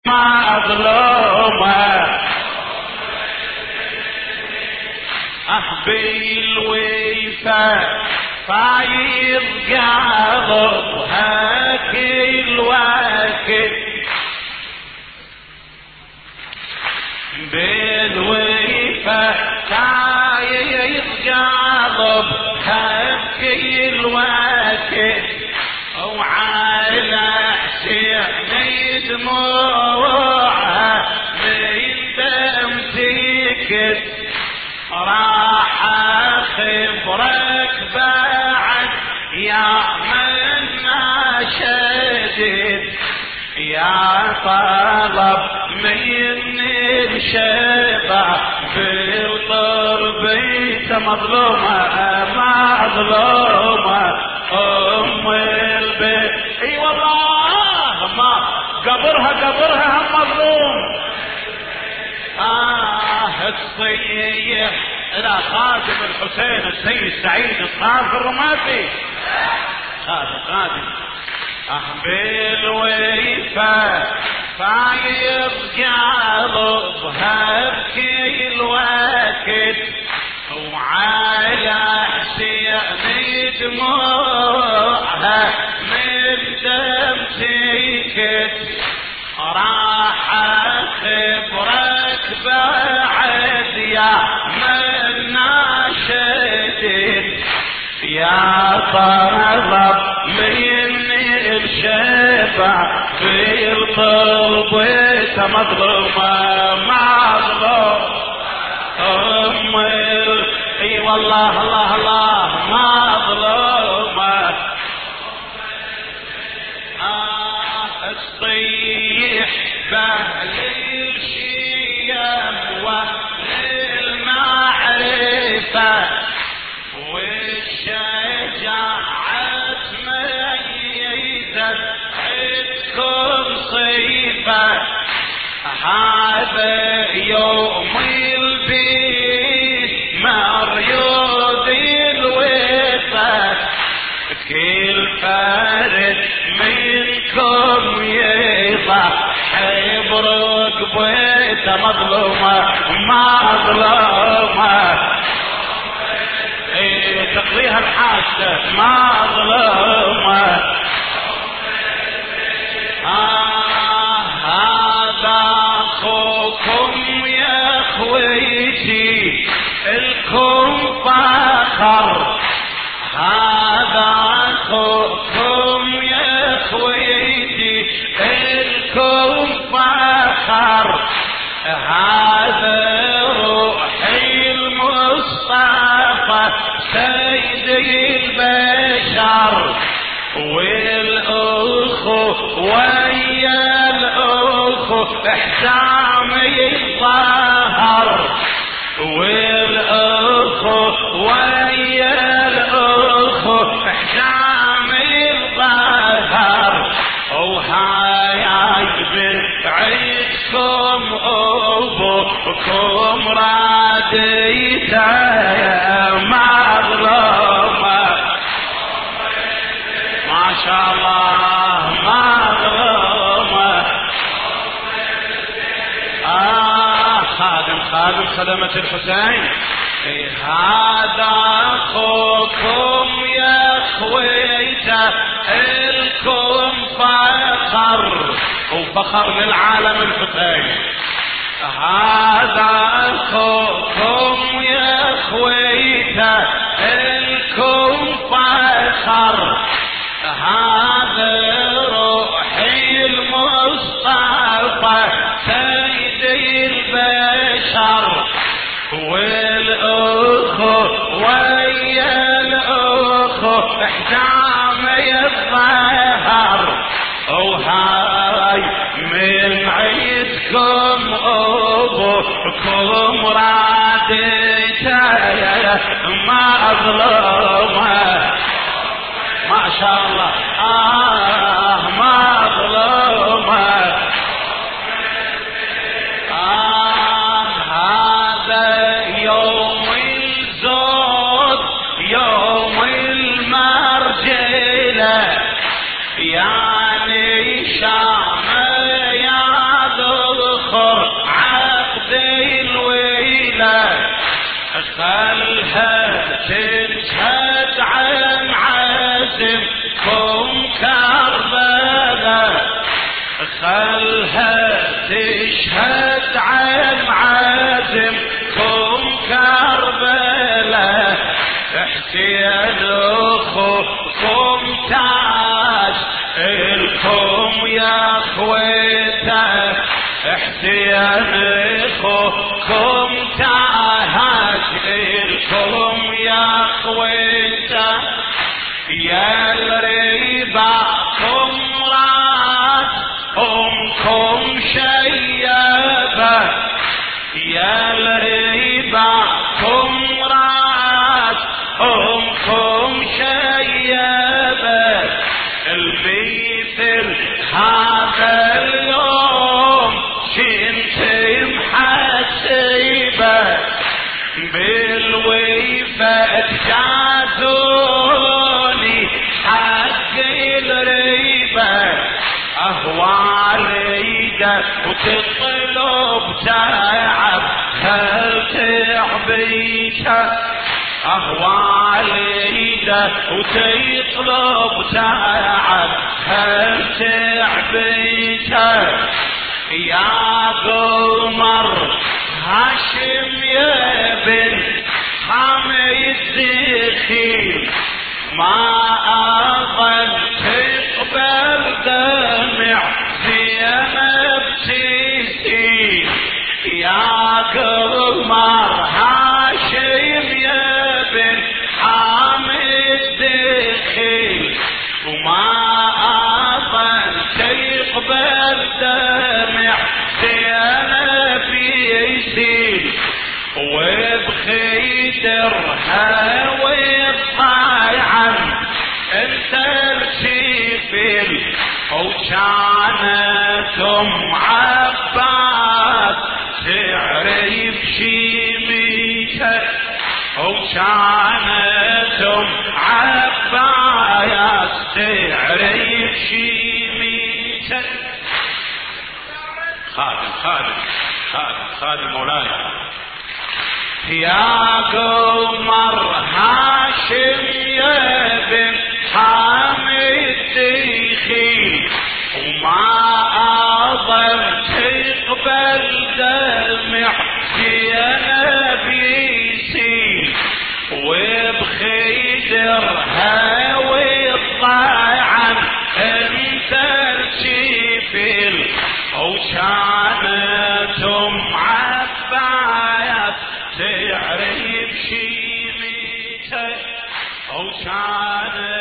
مظلومة بالوفا فايض قلبها كل وقت بالوفا فايض قلبها كل وقت وعلى حسين دموعها من دمتك راح خبرك بعد يا من ناشدت يا طلب مني الشبع بالطربية مظلومة مظلومة ام البيت اي والله ما قبرها هم مظلوم تصيح الى خادم الحسين السيد سعيد الطاهر الرمادي خادم بالوفا فايض قلبها بكل وقت وعلى حسين دموعها من دمتك راح خبرك بعد يا من ناشدت يا طلب مني الشبع في الطربية مظلومة مظلومة اي والله الله الله مظلومة تصيح بهل الشيم وللمعرفة والشجاعة ميزت عندكم صيفة هذا يوم البيت مريوض الوفا كل فرد منكم يضحي بركبته مظلومة مظلومة تقضيها الحاسة مظلومة هذا اخوكم يا اخويتي الكم فخر هذا اخوكم يا اخويتي الكم فخر هذا روحي المصطفى سيد البشر والاخو ويا الاخو احسامي الظهر والاخو ويا الاخو احسامي الظهر وهاي بعيدكم ابوكم راديته مظلومة ما شاء الله مظلومة خادم خدمة الحسين هذا اخوكم يا اخويته الكم فخر وفخر للعالم الحسين هذا اخوكم يا اخويته الكم فخر هذا روحي المصطفى سيد البشر والاخو ويا الاخو احزامي الظهر وهاي من عيدكم ابوكم راديته مظلومة ما شاء الله مظلومة هذا يوم الزود يوم المرجلة يعني شام يا خلها تشهد عن عزمكم كربلاء، خلها تشهد عن عزمكم كربلاء، حسين اخوكم تاج الكم يا خويته، حسين اخوكم تاج الكم يا خويته، يا الرباكم راس امكم شيبه، يا الرباكم راس امكم شيبه، المثل هذا اليوم كنت محسبه، بالوفاة جازوني حق الريبة، اهواليده وتطلب تعب هل تعبيته، اهواليده وتطلب تعب هل تعبيته، يا قمر هاشم يا بن حميد الدخيل، ما اظن تقبل دمع زينب تسيل، يا قمر هاشم يا بن حميد الدخيل، وما اظن تقبل دمع زينب يسيل، وبخيدرها والطيعم انت الشيفل، وكانت ام عباس تعرف شيميته، وكانت ام عباس تعرف شيميته، خادم مولاي، يا قمر هاشم يا بن حامد الدخيل، وما اظن تقبل دمع زينب يسيل، وبخيدرها والطعن انت الشيفل، وكانت ام عباس تعرف شيمته، وكانت